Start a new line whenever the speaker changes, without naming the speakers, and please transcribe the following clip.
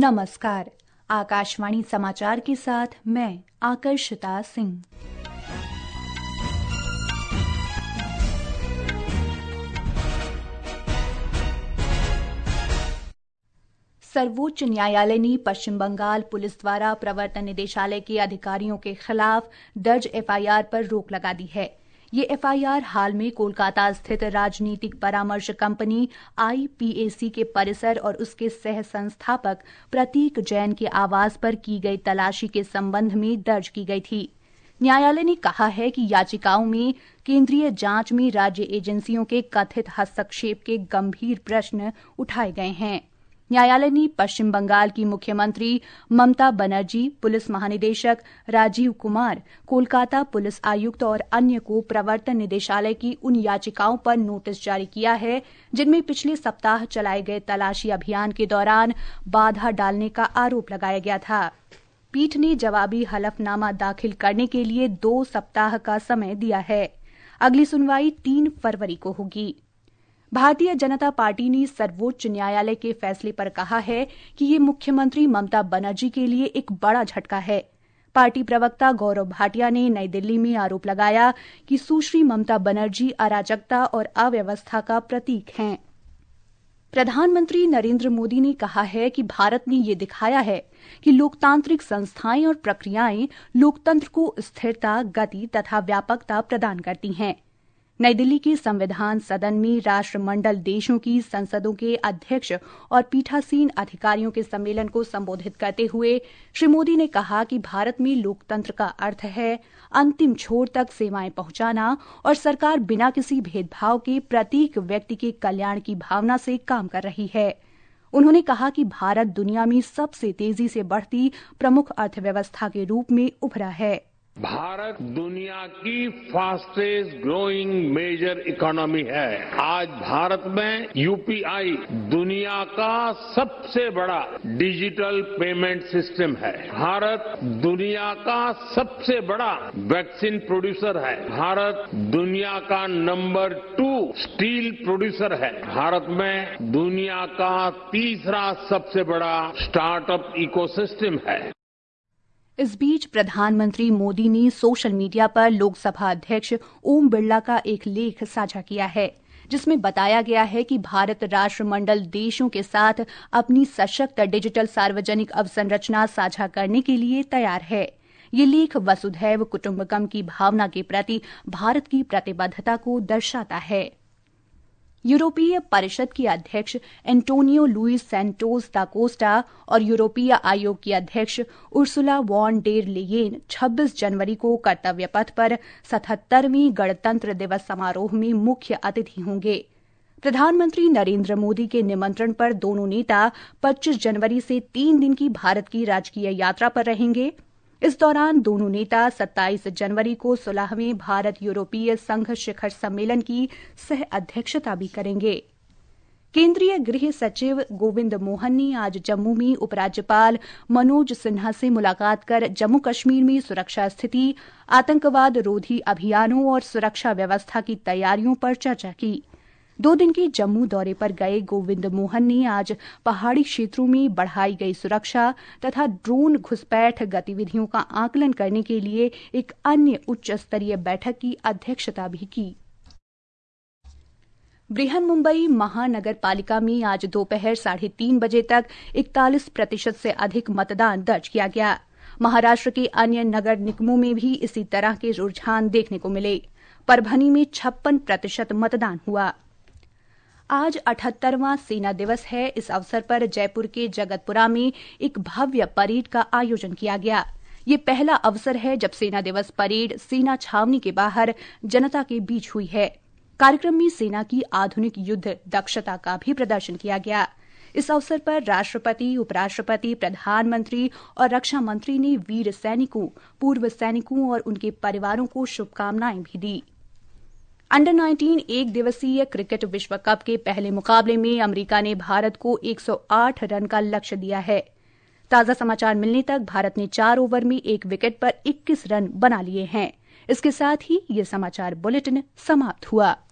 नमस्कार। आकाशवाणी समाचार के साथ मैं आकर्षिता सिंह। सर्वोच्च न्यायालय ने पश्चिम बंगाल पुलिस द्वारा प्रवर्तन निदेशालय के अधिकारियों के खिलाफ दर्ज एफआईआर पर रोक लगा दी है। ये एफआईआर हाल में कोलकाता स्थित राजनीतिक परामर्श कंपनी आईपीएसी के परिसर और उसके सह संस्थापक प्रतीक जैन के आवास पर की गई तलाशी के संबंध में दर्ज की गई थी। न्यायालय ने कहा है कि याचिकाओं में केंद्रीय जांच में राज्य एजेंसियों के कथित हस्तक्षेप के गंभीर प्रश्न उठाए गए हैं। न्यायालय ने पश्चिम बंगाल की मुख्यमंत्री ममता बनर्जी, पुलिस महानिदेशक राजीव कुमार, कोलकाता पुलिस आयुक्त और अन्य को प्रवर्तन निदेशालय की उन याचिकाओं पर नोटिस जारी किया है जिनमें पिछले सप्ताह चलाए गए तलाशी अभियान के दौरान बाधा डालने का आरोप लगाया गया था। पीठ ने जवाबी हलफनामा दाखिल करने के लिए 2 सप्ताह का समय दिया है। अगली सुनवाई 3 फरवरी को होगी। भारतीय जनता पार्टी ने सर्वोच्च न्यायालय के फैसले पर कहा है कि ये मुख्यमंत्री ममता बनर्जी के लिए एक बड़ा झटका है। पार्टी प्रवक्ता गौरव भाटिया ने नई दिल्ली में आरोप लगाया कि सुश्री ममता बनर्जी अराजकता और अव्यवस्था का प्रतीक हैं। प्रधानमंत्री नरेंद्र मोदी ने कहा है कि भारत ने ये दिखाया है कि लोकतांत्रिक संस्थाएं और प्रक्रियाएं लोकतंत्र को स्थिरता, गति तथा व्यापकता प्रदान करती हैं। नई दिल्ली के संविधान सदन में राष्ट्रमंडल देशों की संसदों के अध्यक्ष और पीठासीन अधिकारियों के सम्मेलन को संबोधित करते हुए श्री मोदी ने कहा कि भारत में लोकतंत्र का अर्थ है अंतिम छोर तक सेवाएं पहुंचाना और सरकार बिना किसी भेदभाव के प्रत्येक व्यक्ति के कल्याण की भावना से काम कर रही है। उन्होंने कहा कि भारत दुनिया में सबसे तेजी से बढ़ती प्रमुख अर्थव्यवस्था के रूप में उभरा है।
भारत दुनिया की फास्टेस्ट ग्रोइंग मेजर इकोनॉमी है। आज भारत में यूपीआई दुनिया का सबसे बड़ा डिजिटल पेमेंट सिस्टम है। भारत दुनिया का सबसे बड़ा वैक्सीन प्रोड्यूसर है। भारत दुनिया का नंबर 2 स्टील प्रोड्यूसर है। भारत में दुनिया का तीसरा सबसे बड़ा स्टार्टअप इकोसिस्टम है।
इस बीच प्रधानमंत्री मोदी ने सोशल मीडिया पर लोकसभा अध्यक्ष ओम बिरला का एक लेख साझा किया है जिसमें बताया गया है कि भारत राष्ट्रमंडल देशों के साथ अपनी सशक्त डिजिटल सार्वजनिक अवसंरचना साझा करने के लिए तैयार है। ये लेख वसुधैव कुटुंबकम की भावना के प्रति भारत की प्रतिबद्धता को दर्शाता है। यूरोपीय परिषद की अध्यक्ष Antonio Luis Santos da Costa और यूरोपीय आयोग की अध्यक्ष उर्सुला वॉन डेर लेयेन 26 जनवरी को कर्तव्य पथ पर 77वें गणतंत्र दिवस समारोह में मुख्य अतिथि होंगे। प्रधानमंत्री नरेंद्र मोदी के निमंत्रण पर दोनों नेता 25 जनवरी से 3 दिन की भारत की राजकीय यात्रा पर रहेंगे। इस दौरान दोनों नेता 27 जनवरी को 16वें भारत यूरोपीय संघ शिखर सम्मेलन की सह अध्यक्षता भी करेंगे। केंद्रीय गृह सचिव गोविंद मोहन ने आज जम्मू में उपराज्यपाल मनोज सिन्हा से मुलाकात कर जम्मू कश्मीर में सुरक्षा स्थिति, आतंकवाद रोधी अभियानों और सुरक्षा व्यवस्था की तैयारियों पर चर्चा की। 2 दिन के जम्मू दौरे पर गए गोविंद मोहन ने आज पहाड़ी क्षेत्रों में बढ़ाई गई सुरक्षा तथा ड्रोन घुसपैठ गतिविधियों का आकलन करने के लिए एक अन्य उच्च स्तरीय बैठक की अध्यक्षता भी की। बृहन्मुंबई महानगर पालिका में आज दोपहर 3:30 बजे तक 41% से अधिक मतदान दर्ज किया गया। महाराष्ट्र के अन्य नगर निगमों में भी इसी तरह के रुझान देखने को मिले। परभनी में 56% मतदान हुआ। आज 78वां सेना दिवस है। इस अवसर पर जयपुर के जगतपुरा में एक भव्य परेड का आयोजन किया गया। ये पहला अवसर है जब सेना दिवस परेड सेना छावनी के बाहर जनता के बीच हुई है। कार्यक्रम में सेना की आधुनिक युद्ध दक्षता का भी प्रदर्शन किया गया। इस अवसर पर राष्ट्रपति, उपराष्ट्रपति, प्रधानमंत्री और रक्षा मंत्री ने वीर सैनिकों, पूर्व सैनिकों और उनके परिवारों को शुभकामनाएं भी दी। अंडर 19 एक दिवसीय क्रिकेट विश्व कप के पहले मुकाबले में अमेरिका ने भारत को 108 रन का लक्ष्य दिया है। ताजा समाचार मिलने तक भारत ने 4 ओवर में 1 विकेट पर 21 रन बना लिए हैं। इसके साथ ही ये समाचार बुलेटिन समाप्त हुआ।